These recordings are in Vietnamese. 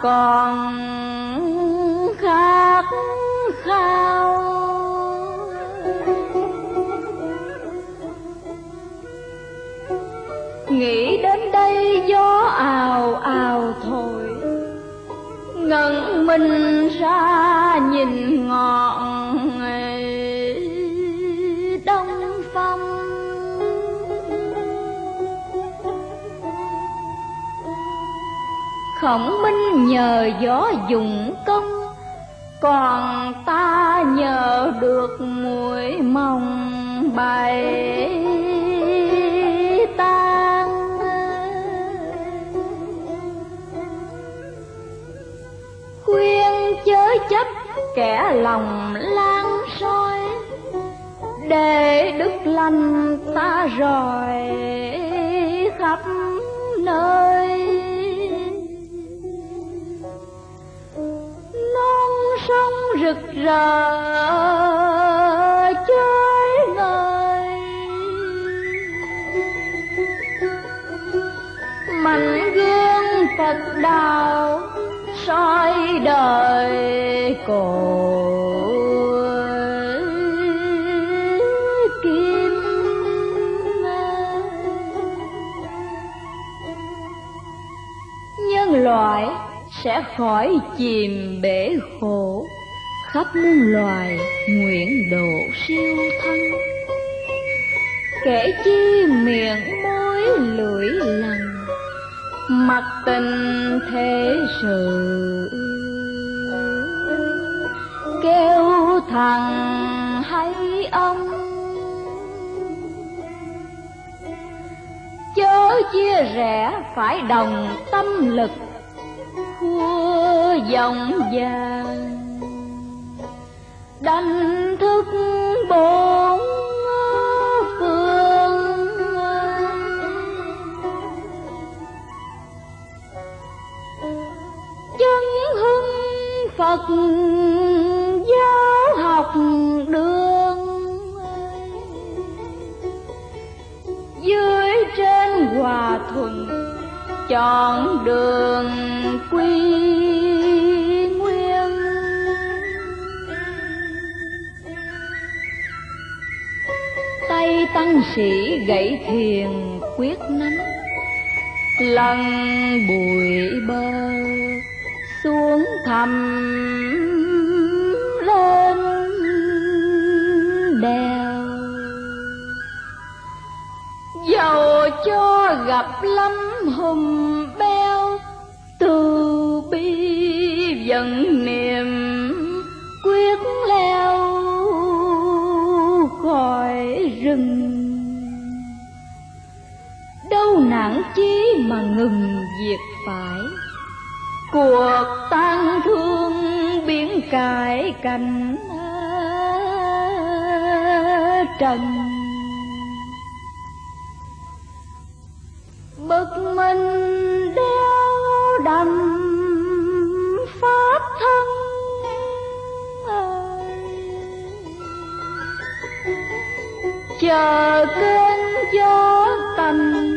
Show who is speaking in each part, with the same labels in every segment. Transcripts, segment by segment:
Speaker 1: còn khát khao. Nghĩ đến đây gió ào ào thổi, ngẩn mình ra nhìn ngọn đông phong. Khổng Minh nhờ gió dùng công, còn ta nhờ được muội mồng bày tan. Khuyên chớ chấp kẻ lòng lan soi, để đức lành ta rọi khắp nơi. Non sông rực rỡ chơi ngời, mảnh gương Phật đạo soi đời cổ kim. Nhân loại sẽ khỏi chìm bể khổ, khắp muôn loài nguyện độ siêu thân. Kể chi miệng môi lưỡi lằn, mặc tình thế sự. Kêu thằng hay ông, chớ chia rẽ phải đồng tâm lực. Khua dòng vàng đánh thức bốn phương, chân hưng Phật giáo học đường. Dưới trên hòa thuận chọn đường quy nguyên. Tay tăng sĩ gậy thiền quyết nắm, lần bụi bơ xuống thầm lên đèo. Dầu cho gặp lắm hùng beo, từ bi vận niệm quyết leo khỏi rừng. Đâu nản chí mà ngừng việc phải, cuộc tang thương biến cải cảnh trần. Bực mình đeo đầm pháp thân, chờ cơn gió tành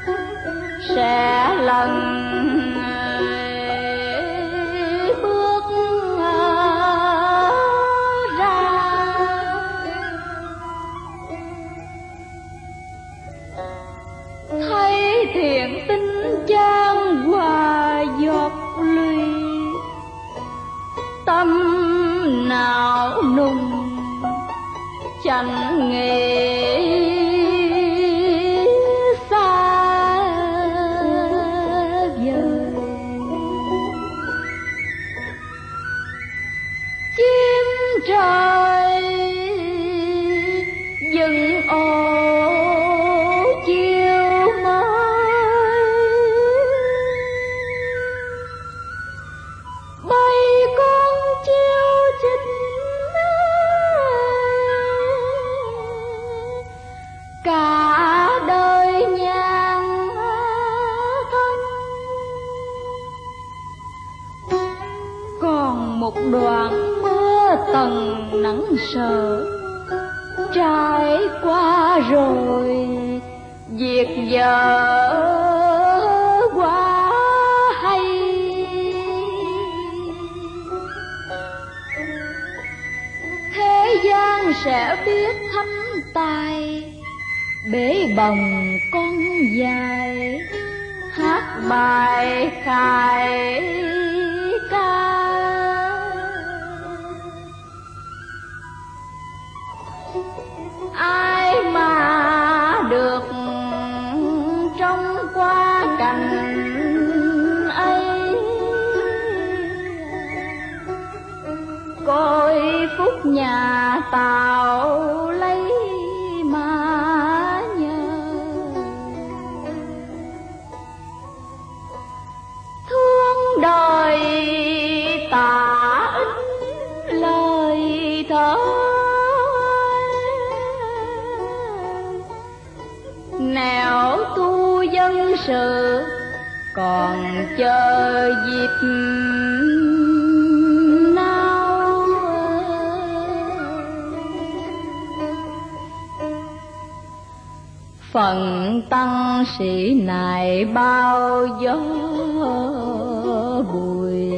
Speaker 1: sẽ lần bước ra. Thấy thiện tinh chan hòa giọt lùi, tâm não nùng chẳng nghĩ xa vời. Chim trời dừng ồ chiều mới, bay con chiêu chích cả đời nhàn thân. Còn một đoạn mưa tầng nắng sờ trải qua rồi, việc giờ quá hay. bể bồng con dài, hát bài khai ca. Ai mà được trông qua cảnh ấy, coi phúc nhà Tàu lấy mà nhờ. Thương đời tả ít lời thơ, nẻo tu dân sự còn chờ dịp nào. Phần tăng sĩ này bao gió bụi,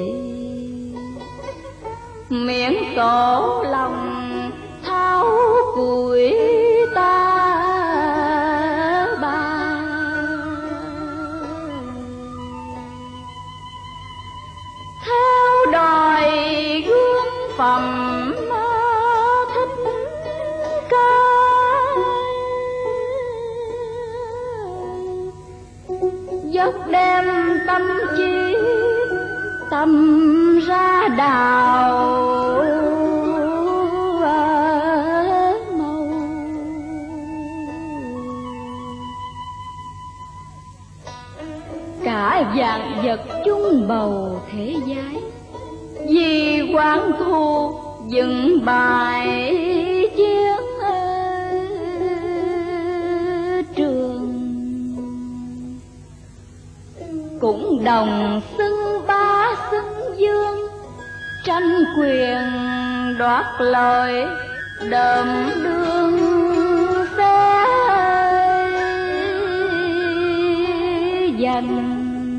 Speaker 1: miễn tổ lòng tháo củi ta ba. Theo đòi gương phẩm thích ca, dốc đem tâm trí tâm ra đào màu. Cả vạn vật chung bầu thế giới, vì quán thu dựng bài chiến trường. Cũng đồng xưng bá xưng dương, tranh quyền đoạt lợi đờm đương xe dành.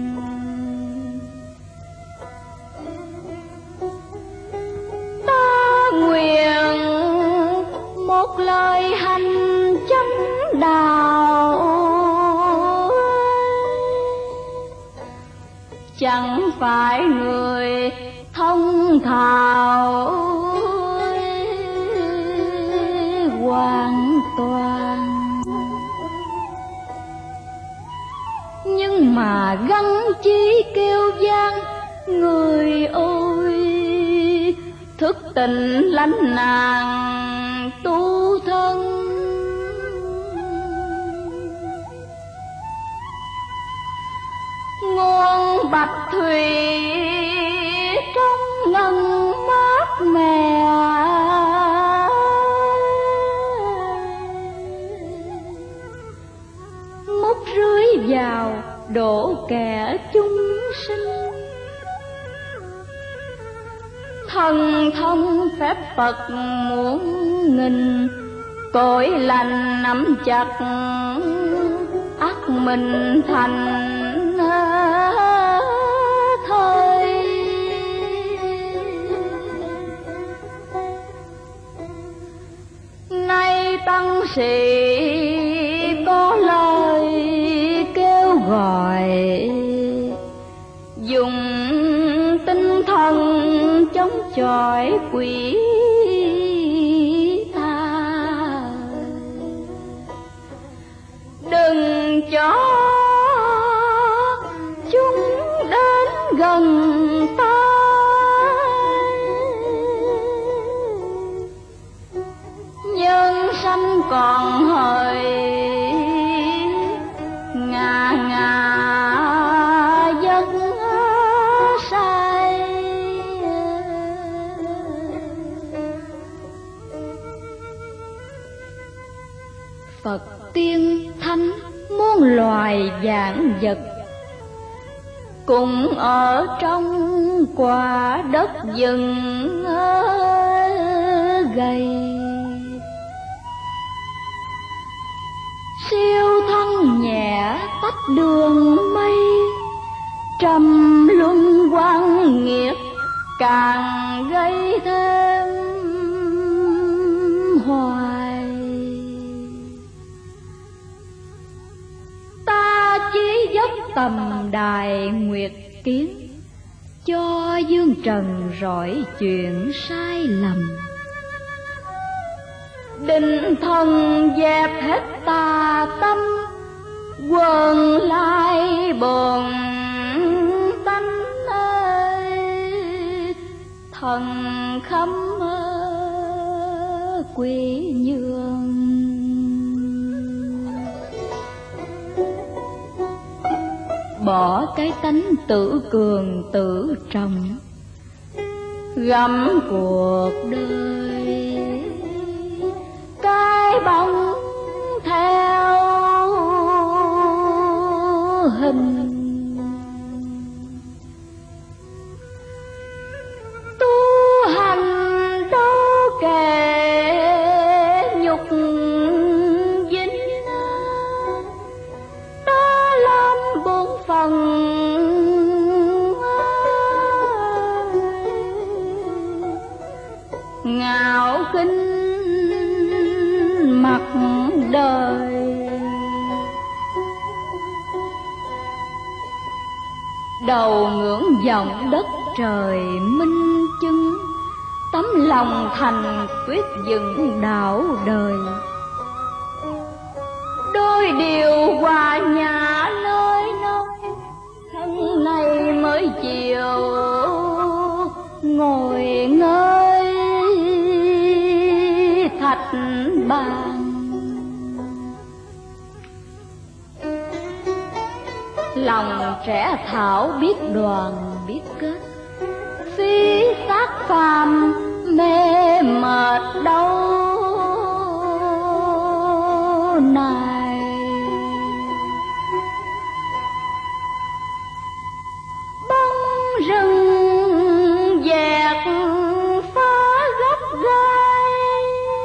Speaker 1: Ta nguyện một lời hành chánh đạo, chẳng phải người thông thạo hoàn toàn, nhưng mà gắng chí kêu vang người ơi, thức tình lánh nàng tu thân. Nguồn bạch thủy trong ngân mát mẻ, múc rưới vào đổ kẻ chúng sinh. Thần thông phép Phật muôn nghìn, cõi lành nắm chặt ắt mình thành thôi. Nay tăng sĩ có lời kêu gọi, dùng tinh thần chống chọi quỷ tà. Đừng cho chúng đến gần ta, nhân sanh còn hời ngà ngà giấc say. Phật tiên thánh muôn loài vạn vật, cùng ở trong quả đất rừng gầy. Siêu thân nhẹ tách đường mây, trầm luân quan nghiệt càng gây thêm hoài. tầm đài nguyệt kiến, cho dương trần rọi chuyện sai lầm. Định thần dẹp hết tà tâm, quần lại bồn tánh ơi, thần khâm quy nhường. Bỏ cái tánh tự cường tự trọng, gặm cuộc đời cái bóng theo hình. Tu hành đâu kể nhục dính, ta làm bổn phận ngạo kinh mặt đời. Đầu ngưỡng vọng đất trời minh chứng, tấm lòng thành quyết dựng đạo đời. Đôi điều hòa nhã nơi nơi, thân này mới chiều ngồi ngơi thạch bàn. Lòng trẻ thảo biết đoàn biết kết, phi xác phàm mê mệt đâu này. Bóng rừng dẹt phá gốc gai,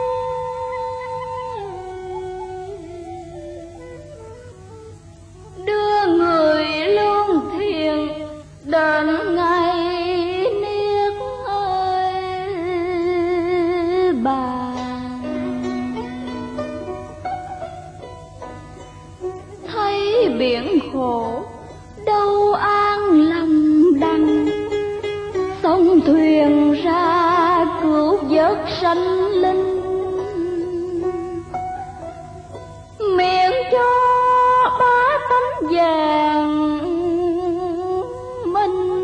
Speaker 1: đưa người lương thiền đến ngày niết ơi bàn. Thấy biển khổ đâu an lòng đành, sông thuyền ra cứu vớt sanh linh. Miệng cho ba tánh vàng minh,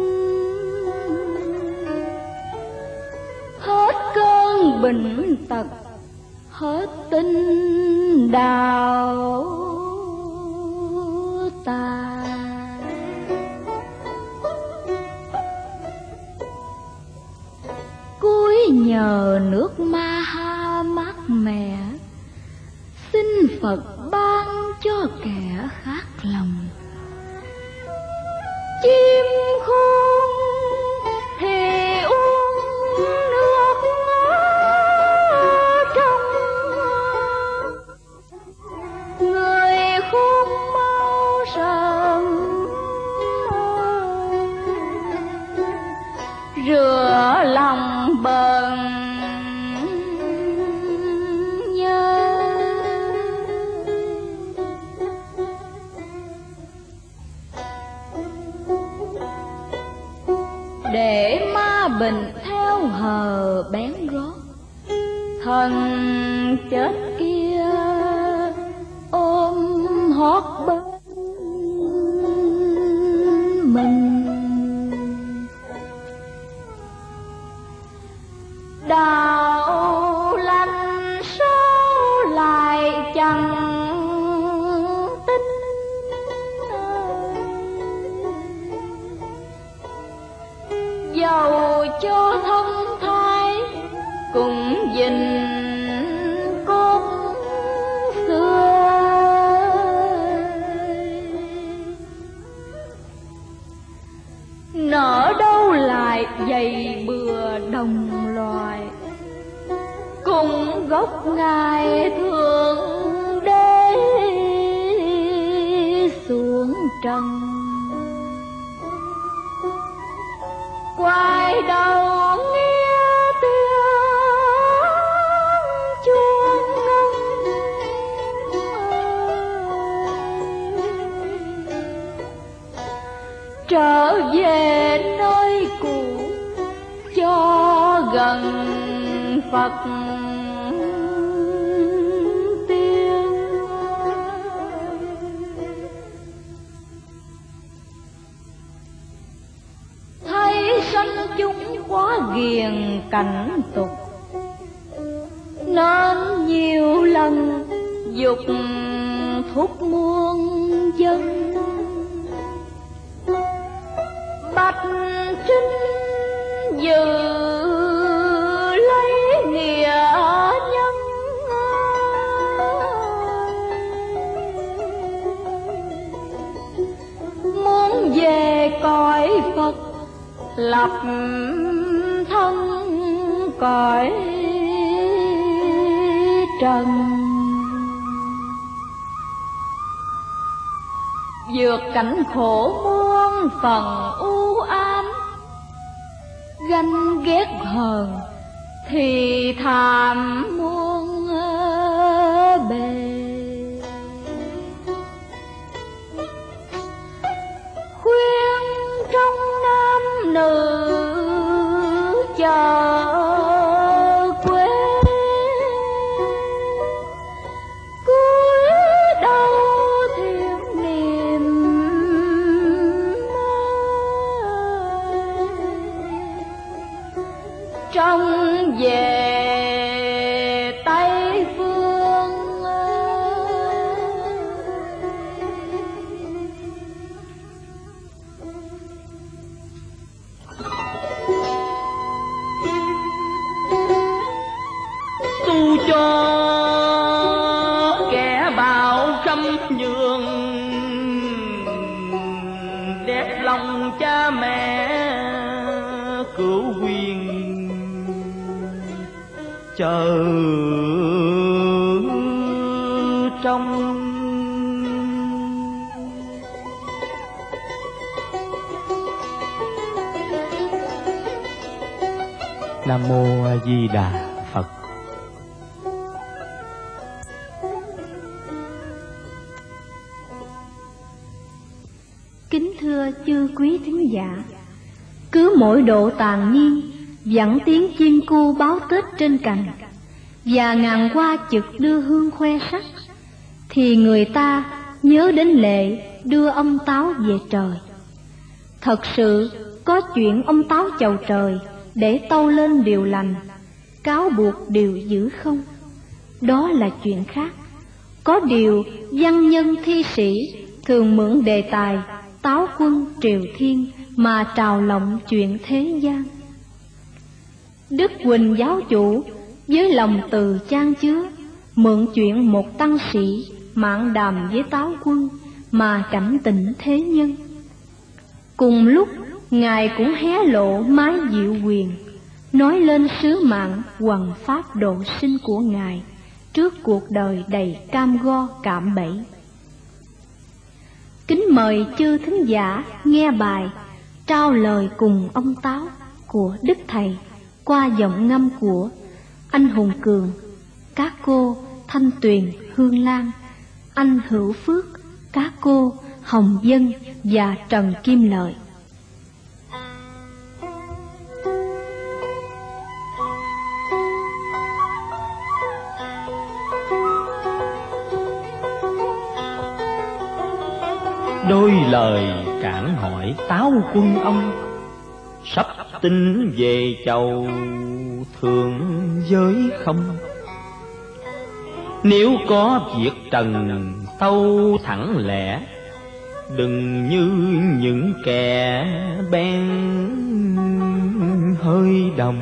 Speaker 1: hết cơn bệnh tật hết tinh đạo ta. Cúi nhờ nước Ma Ha mát mẻ, xin Phật ban cho kẻ khát lòng. Chim khôn thì uống nước trong, người khôn mau sớm rửa lòng bần nhớ. Để ma bình theo hờ bén gót, thần chết kia ôm hót bên mình. Đạo lành sao lại chẳng tin, dầu cho thông thái cũng dình cốt xưa. Nỡ đâu lại dày bừa đồng loài, cùng gốc ngài thượng đế xuống trần. Quay đầu nghe tiếng chuông ngân, trở về nơi cũ cho gần Phật tiên. Thấy sanh chúng quá ghiền cảnh tục, nên nhiều lần dục thúc muôn dân. Bạch Trinh dự lấy nghĩa nhân, muốn về cõi Phật lập thân cõi trần. Vượt cảnh khổ muôn phần u ám, ganh ghét hờn thì thảm muôn bề. Khuyên trong nam nữ chờ quê, cúi đầu thiện niệm trong về Tây Phương.
Speaker 2: Tu cho kẻ bạo khâm nhường, đẹp lòng cha mẹ cửu quyền. Chờ trong
Speaker 3: Nam Mô A Di Đà Phật.
Speaker 4: Kính thưa chư quý thính giả, cứ mỗi độ tàn niên vẳng tiếng chim cu báo Tết trên cành, và ngàn hoa chực đưa hương khoe sắc, thì người ta nhớ đến lệ đưa ông Táo về trời. Thật sự có chuyện ông Táo chầu trời để tâu lên điều lành, cáo buộc điều dữ không? Đó là chuyện khác. Có điều văn nhân thi sĩ thường mượn đề tài Táo quân triều thiên mà trào lộng chuyện thế gian. Đức Huỳnh giáo chủ với lòng từ chan chứa, mượn chuyện một tăng sĩ mạn đàm với Táo quân mà cảnh tỉnh thế nhân. Cùng lúc Ngài cũng hé lộ mái diệu quyền, nói lên sứ mạng hoằng pháp độ sinh của Ngài trước cuộc đời đầy cam go cạm bẫy. Kính mời chư thính giả nghe bài Trao lời cùng ông Táo của Đức Thầy qua giọng ngâm của anh Hùng Cường, các cô Thanh Tuyền, Hương Lan, anh Hữu Phước, các cô Hồng Dân và Trần Kim Lợi.
Speaker 2: đôi lời cản hỏi Táo quân ông, sắp tin về chầu thượng giới không? Nếu có việc trần tâu thẳng lẽ, đừng như những kẻ bèn hơi đồng.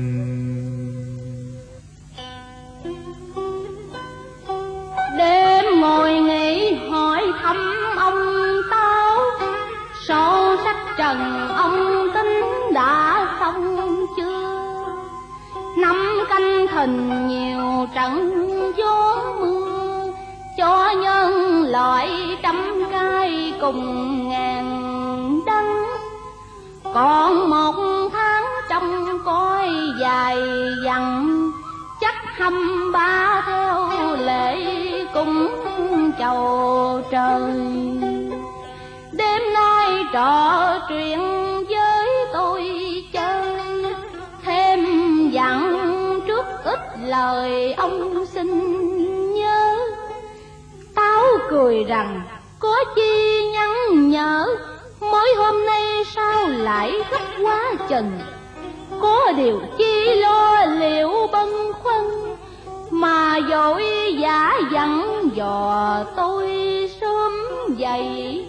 Speaker 1: Đêm ngồi nghĩ hỏi thăm ông Táo, sổ sách trần ông tính đã xong chưa? Năm canh thìn nhiều trận gió mưa, cho nhân loại trăm cay cùng ngàn đắng. Còn một tháng trong cõi dài dằng, chắc 23 theo lễ cúng chầu trời. Đêm nay trò chuyện với tôi chơi, thêm dặn trước ít lời ông xin nhớ. Táo cười rằng có chi nhắn nhở, mới hôm nay sao lại gấp quá chừng. Có điều chi lo liệu bâng khuâng, mà vội vã dặn dò tôi sớm dậy.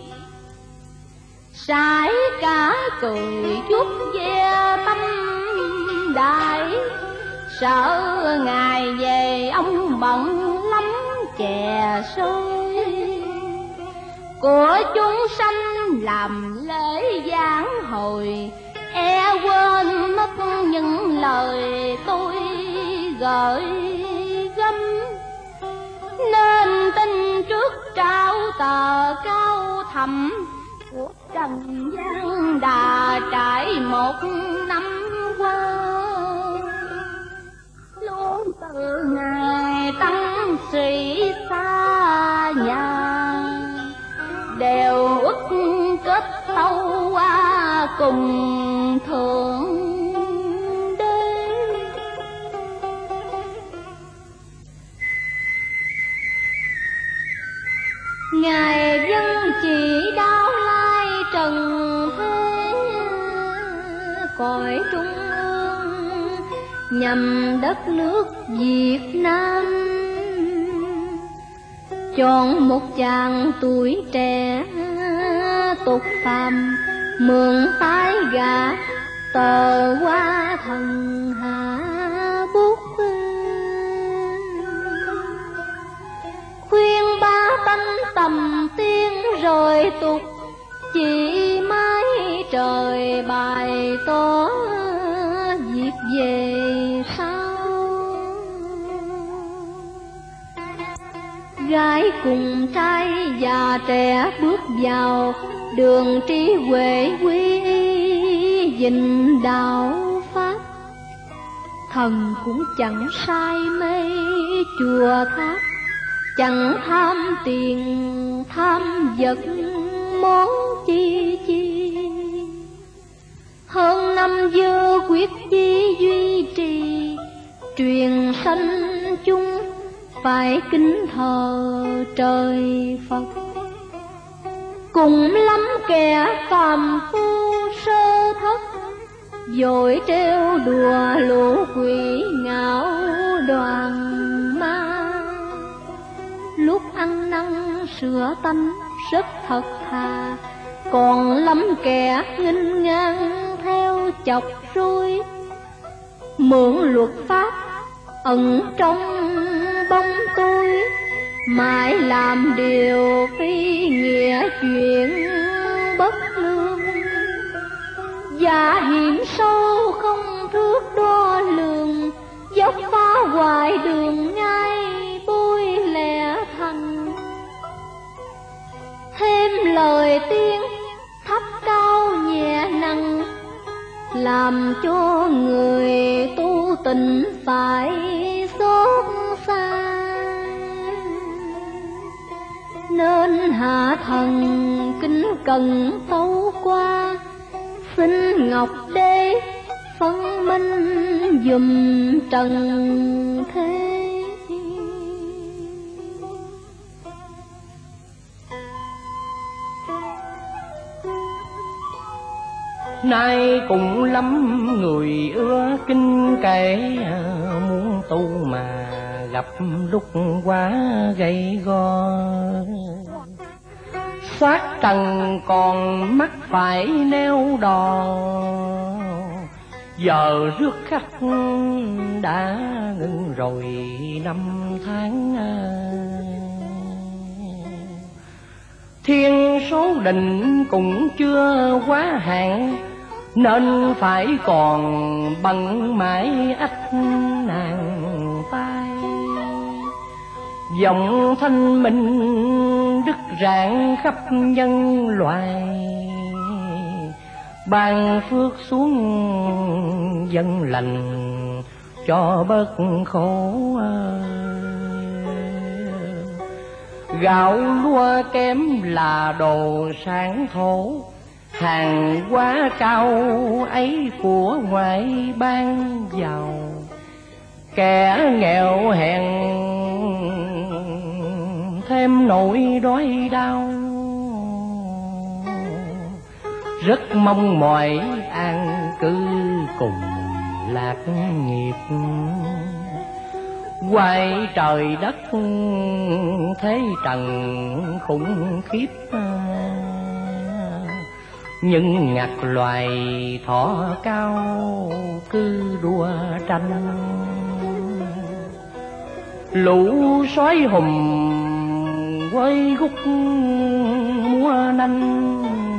Speaker 1: Sải cả cười chút ve tâm đại, sợ ngày về ông bận lắm chè xôi. Của chúng sanh làm lễ giảng hồi, e quên mất những lời tôi gợi gắm. Nên tin trước trao tờ cao thầm của trần gian đã trải một năm qua. Luôn từ ngày tăng sĩ xa nhà, đều ước kết tâu qua cùng thượng đế. Ngài dân chỉ đáo lai trần thế, cõi trung ương nhằm đất nước Việt Nam. Chọn một chàng tuổi trẻ tục phàm, mượn tái gà tờ qua thần hạ bút. Khuyên ba tánh tầm tiên rồi tục, chỉ mãi trời bài tỏ việc về sau. Gái cùng trai già trẻ bước vào đường trí huệ quy y, gìn đạo pháp. Thần cũng chẳng say mê chùa tháp, chẳng tham tiền tham vật món chi chi. Hơn năm giờ quyết chí duy trì, truyền sanh chung phải kính thờ trời Phật. Cùng lắm kẻ phàm phu sơ thất, vội trêu đùa lũ quỷ ngạo đoàn ma. Lúc ăn năn sửa tánh rất thật thà, còn lắm kẻ nghênh ngang theo chọc rối. Mượn luật pháp ẩn trong bóng tối, mãi làm điều phi nghĩa chuyện bất lương. Và hiểm sâu không thước đo lường, dốc phá hoại đường ngay bôi lẽ thành. Thêm lời tiên thấp cao nhẹ nặng, làm cho người tu tình phải xót xa. Nên hạ thần kính cần tấu qua, xin Ngọc Đế phân minh dùm trần thế.
Speaker 3: Nay cũng lắm người ưa kinh kể, muốn tu mà gặp lúc quá gay go. Xác trần còn mắt phải neo đò, giờ rước khách đã ngưng rồi năm tháng. Thiên số định cũng chưa quá hạn, nên phải còn bận mãi ách nàng tai. Giọng thanh minh đứt rạng khắp nhân loại, ban phước xuống dân lành cho bớt khổ. Gạo lúa kém là đồ sáng thổ, hàng hóa cao ấy của ngoại bang giàu, kẻ nghèo hèn thêm nỗi đói đau. Rất mong mỏi an cư cùng lạc nghiệp, quay trời đất thế trần khủng khiếp. Nhưng ngặt loài thỏ cao cứ đua tranh, lũ sói hùm quay gúc múa nanh,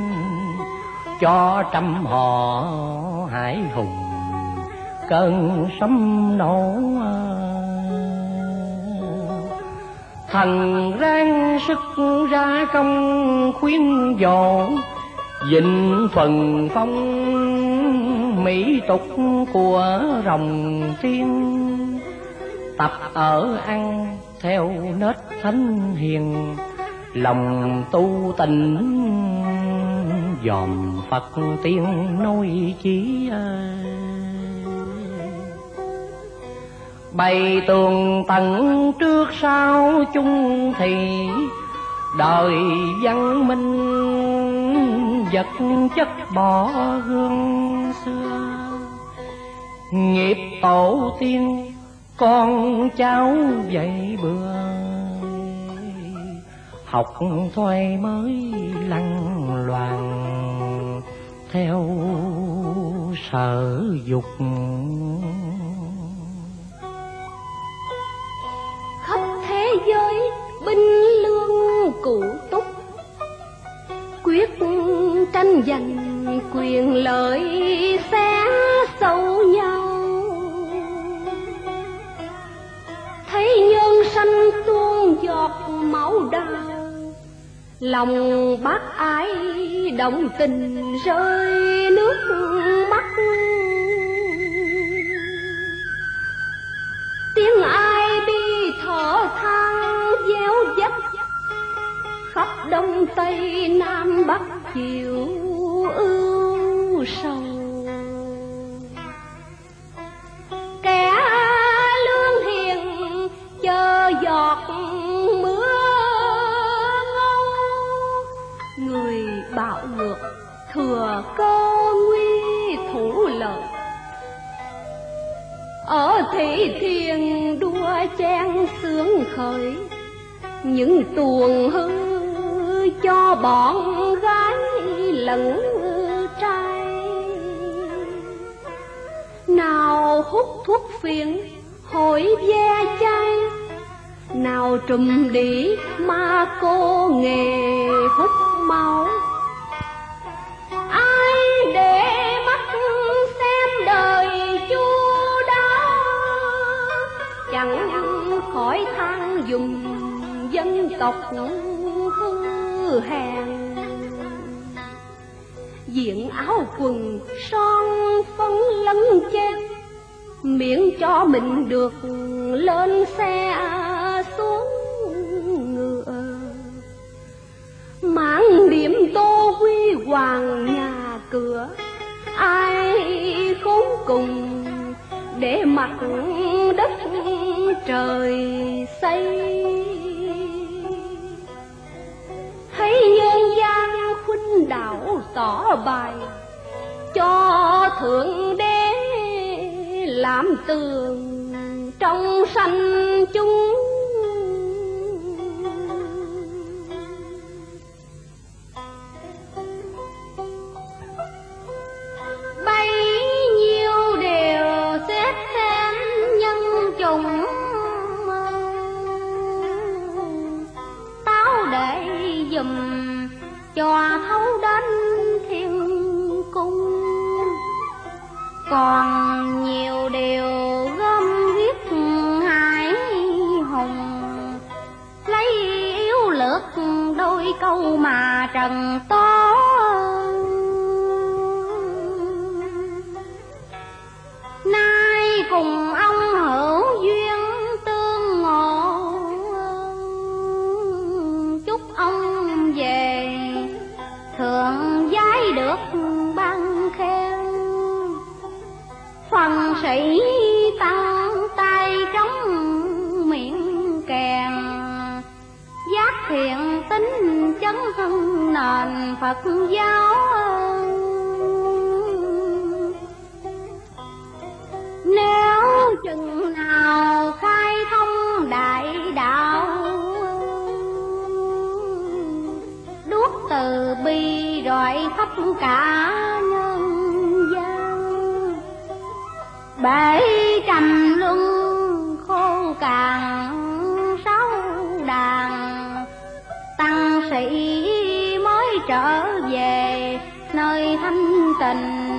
Speaker 3: cho trăm họ hải hùng cơn sấm nổ. Thành ráng sức ra công khuyên dỗ, dịnh phần phong mỹ tục của rồng tiên. Tập ở ăn theo nết thánh hiền, lòng tu tình dòm Phật tiên nôi chí. Bày tường tận trước sau chung thì, đời văn minh vật chất bỏ gương xưa. Nghiệp tổ tiên con cháu dạy bừa, học thoai mới lăng loàn theo sở dục.
Speaker 1: Khắp thế giới binh lương cụ túc, quyết tranh giành quyền lợi xé sâu nhau. Thấy nhân sanh tuôn giọt máu đào, lòng bác ái động tình rơi nước mắt. Tiếng ai bi thở than gieo dắt, khắp đông tây nam bắc chiều ưu sầu. Kẻ lương hiền chờ giọt mưa ngâu, người bạo ngược thừa cơ nguy thủ lợi. Ở thị thiền đua chen sướng khởi, những tuồng hư cho bọn gái lẫn trai. Nào hút thuốc phiện hội ve chai, nào trùm đĩ ma cô nghề hút máu. Ai để mắt xem đời chu đáo, chẳng khỏi than dùng dân tộc hư hèn. Diện áo quần son phấn lấn chen, miễn cho mình được lên xe xuống ngựa. Mãn điểm tô huy hoàng nhà cửa, ai khốn cùng để mặc đất trời xây. Thấy nhân gian khuynh đảo tỏ bài, cho thượng đế làm tường trong sanh chúng. Bấy nhiêu đều xét thêm nhân chủng, táo để dùm cho thấu đến thiên cung. Còn nhiều điều gom viết hải hùng, lấy yếu lược đôi câu mà trần to. Nay cùng ông hữu duyên tương ngộ, chúc ông về thượng giai được Phật ban khen. Phần sĩ tăng tay trống miệng kèn, giác thiện tính chấn hưng nền Phật giáo. Nếu chừng nào khai thông đại đạo, đuốc từ bi rọi khắp cả nhân gian. Bể trầm luân khô cạn sáu đàn, tăng sĩ mới trở về nơi thanh tịnh.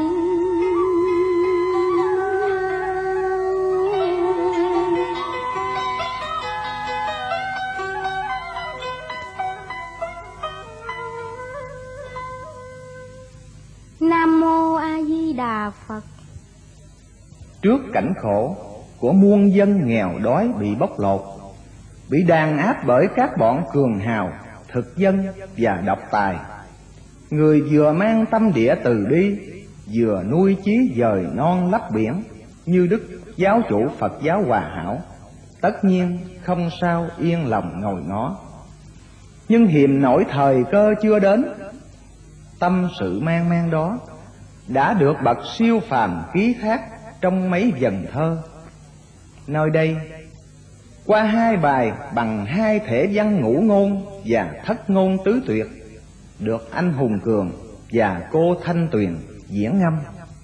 Speaker 1: Nam mô A Di Đà Phật.
Speaker 5: Trước cảnh khổ của muôn dân nghèo đói bị bóc lột, bị đàn áp bởi các bọn cường hào, thực dân và độc tài, người vừa mang tâm địa từ bi, vừa nuôi chí dời non lấp biển như Đức Giáo chủ Phật giáo Hòa Hảo, tất nhiên không sao yên lòng ngồi ngó. Nhưng hiềm nổi thời cơ chưa đến, tâm sự mang mang đó đã được bậc siêu phàm ký thác trong mấy vần thơ. Nơi đây, qua hai bài bằng hai thể văn ngũ ngôn và thất ngôn tứ tuyệt, được anh Hùng Cường và cô Thanh Tuyền diễn ngâm.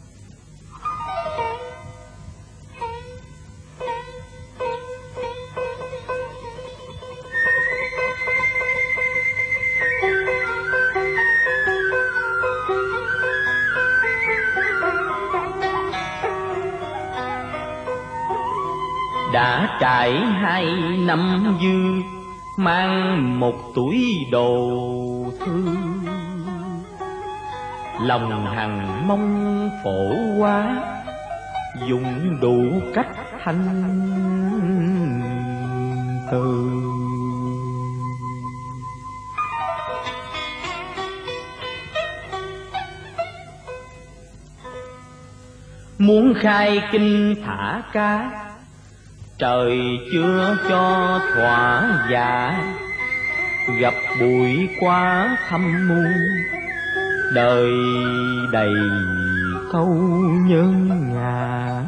Speaker 2: Đã trải 2 năm dư, mang một túi đồ thư, lòng hằng mong phổ hóa, dùng đủ cách thanh từ. Muốn khai kinh thả cá, trời chưa cho thỏa dạ, gặp bụi quá thăm muôn, đời đầy câu nhân ngã.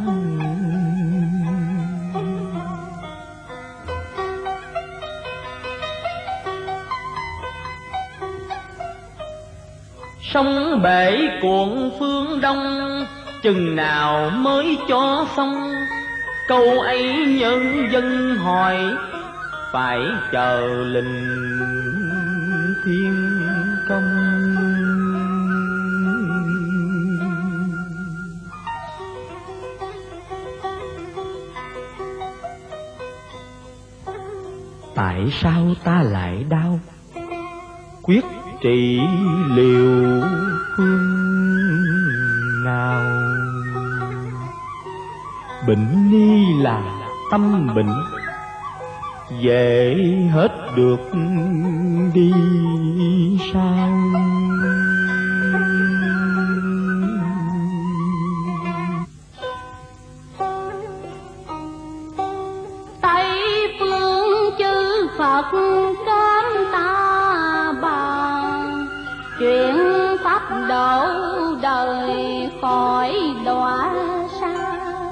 Speaker 2: Sông bể cuộn phương đông, chừng nào mới cho xong, câu ấy nhân dân hỏi, phải chờ linh thiên công. Tại sao ta lại đau, quyết trị liều phương nào? Bệnh ni là tâm bệnh, dễ hết được đi sao?
Speaker 1: Tây phương chư Phật đến ta bàn, chuyện pháp độ đời khỏi đọa xa.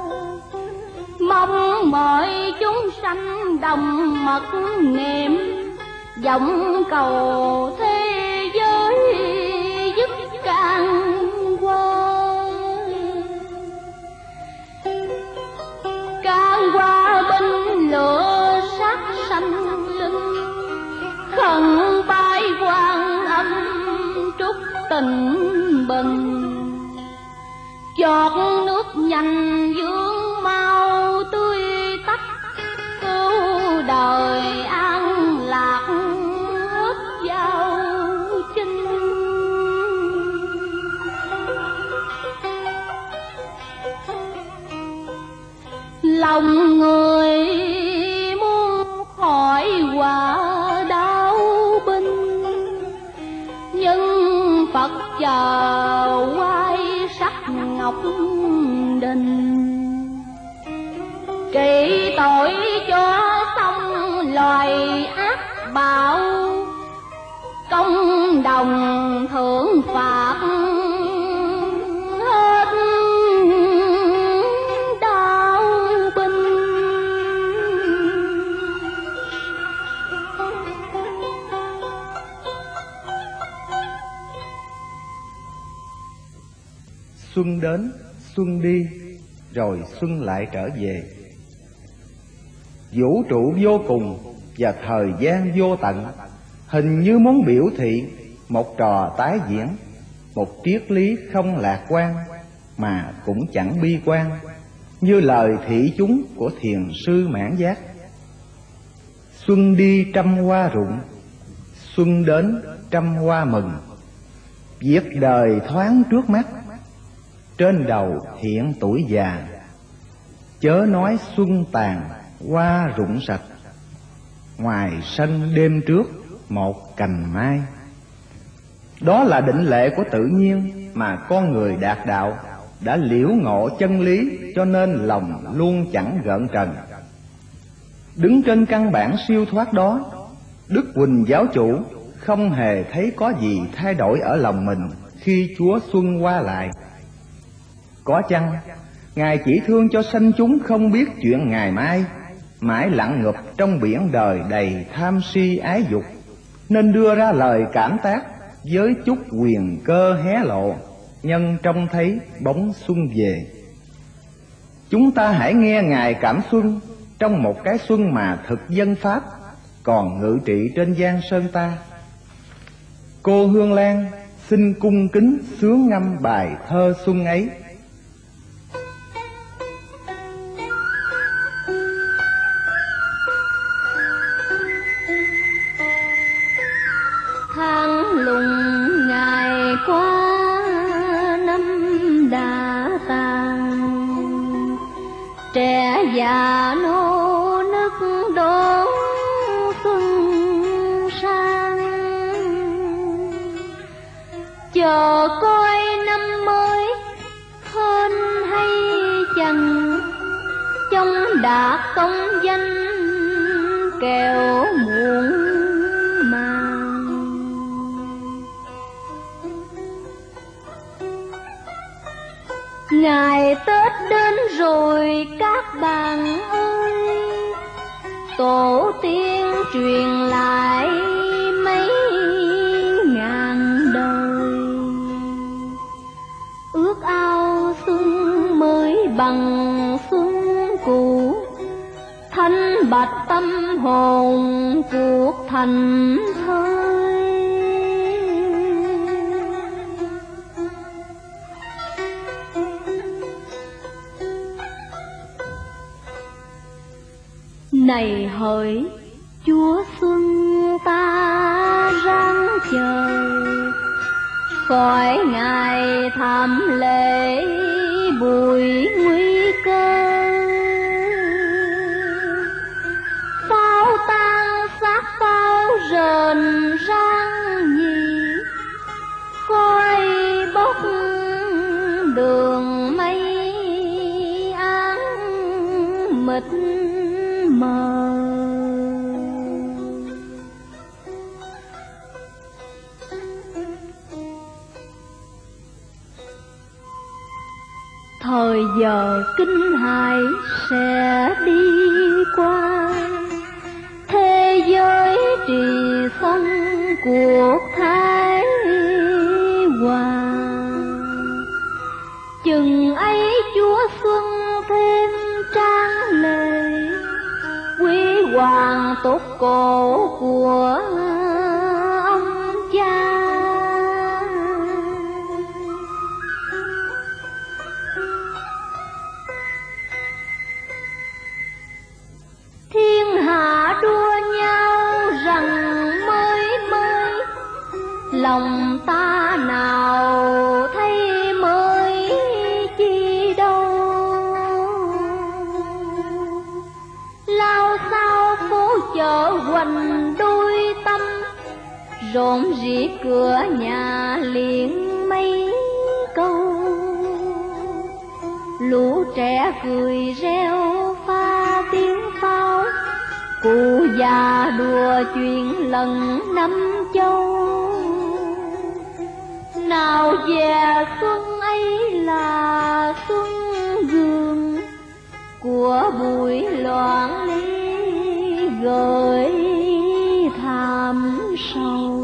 Speaker 1: Mong mọi chúng sanh đồng mật niệm, vọng cầu thế giới dứt can qua. Can qua binh lửa sát sanh linh, khẩn bái Quan Âm trúc tình bình. Giọt nước nhanh dương mau tươi tắt, cứu đời an lạc hết giao chinh. Lòng người muốn khỏi quả đau binh, nhưng Phật chờ quay sắc ngọc đình. Trị tội cho xong loài ác bạo, công đồng thưởng phạt hết đau binh.
Speaker 5: Xuân đến, xuân đi, rồi xuân lại trở về. Vũ trụ vô cùng và thời gian vô tận hình như muốn biểu thị một trò tái diễn, một triết lý không lạc quan mà cũng chẳng bi quan, như lời thị chúng của thiền sư Mãn Giác. Xuân đi trăm hoa rụng, xuân đến trăm hoa mừng. Việc đời thoáng trước mắt, trên đầu hiện tuổi già. Chớ nói xuân tàn hoa rụng sạch, ngoài sân đêm trước một cành mai. Đó là định lệ của tự nhiên mà con người đạt đạo đã liễu ngộ chân lý, cho nên lòng luôn chẳng gợn trần. Đứng trên căn bản siêu thoát đó, Đức Huỳnh giáo chủ không hề thấy có gì thay đổi ở lòng mình khi Chúa xuân qua lại. Có chăng Ngài chỉ thương cho sanh chúng không biết chuyện ngày mai, mãi lặng ngụp trong biển đời đầy tham si ái dục, nên đưa ra lời cảm tác với chút quyền cơ hé lộ, nhân trông thấy bóng xuân về. Chúng ta hãy nghe Ngài cảm xuân trong một cái xuân mà thực dân Pháp còn ngự trị trên giang sơn ta. Cô Hương Lan xin cung kính sướng ngâm bài thơ xuân ấy.
Speaker 1: Tháng lùng ngày qua năm đã tàn, trẻ già nô nức đón xuân sang. Chờ coi năm mới hơn hay chăng, trong đạt công danh kẻo muộn màng. Ngày Tết đến rồi các bạn ơi, tổ tiên truyền lại mấy ngàn đời. Ước ao xuân mới bằng xuân cũ, thanh bạch tâm hồn cuộc thành thơi. Này hỡi Chúa xuân ta ráng chờ, khỏi ngày thảm lễ bụi nguy cơ. Pháo tan xác pháo rền rang nhì, khói bốc đường mây áng mịt mờ. Thời giờ kinh hài sẽ đi qua, thế giới trì xong cuộc thái hòa. Chừng ấy Chúa xuân thêm trang lệ, quý hoàng tốt cổ của ông cha. Thiên hạ đua nhau rằng mới mới, lòng ta nào thấy mới chi đâu. Lao sao phố chợ hoành đôi tâm, rộn rỉ cửa nhà liền mấy lũ trẻ cười reo pha tiếng pháo, cụ già đùa chuyện lần năm châu. Nào về xuân ấy là xuân gương của buổi loạn ly gợi thảm sầu.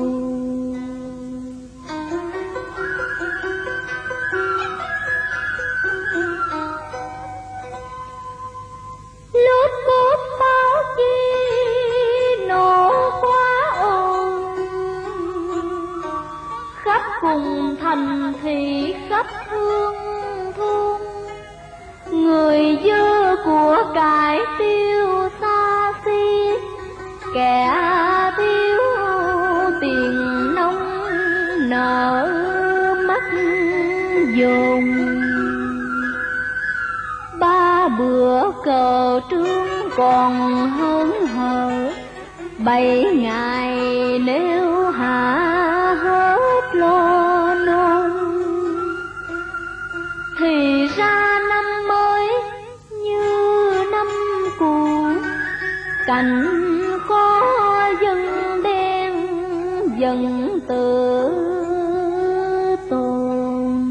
Speaker 1: Lút bút báo chi nổ quá ồn, khắp cùng thành thị khắp hương thôn. Người dơ của cải tiêu xa xỉ, kẻ thiếu tiền nông nợ mắt dồn. Ba bữa cờ trương còn hớn hở, 7 ngày nếu hạ hết lo nôn. Thì ra năm mới như năm cũ, cảnh có dân đen dần tự tồn.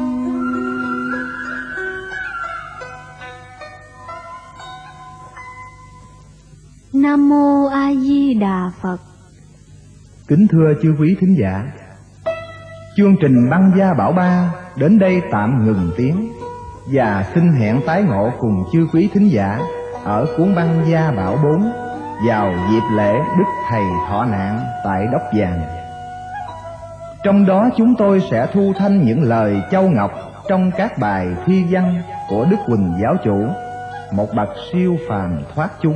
Speaker 4: Nam Mô A Di Đà Phật.
Speaker 5: Kính thưa chư quý thính giả, chương trình Băng Gia Bảo Ba đến đây tạm ngừng tiếng, và xin hẹn tái ngộ cùng chư quý thính giả ở cuốn Băng Gia Bảo 4 vào dịp lễ Đức Thầy thọ nạn tại Đốc Vàng. Trong đó chúng tôi sẽ thu thanh những lời châu ngọc trong các bài thi văn của Đức Huỳnh Giáo Chủ, một bậc siêu phàm thoát chúng.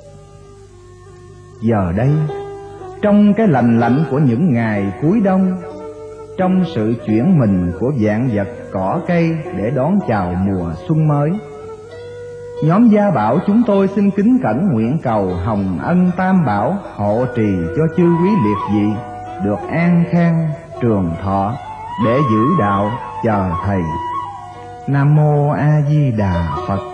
Speaker 5: Giờ đây, trong cái lành lạnh của những ngày cuối đông, trong sự chuyển mình của vạn vật cỏ cây để đón chào mùa xuân mới, nhóm Gia Bảo chúng tôi xin kính cẩn nguyện cầu Hồng Ân Tam Bảo hộ trì cho chư quý liệt vị được an khang trường thọ để giữ đạo chờ thầy. Nam Mô A Di Đà Phật.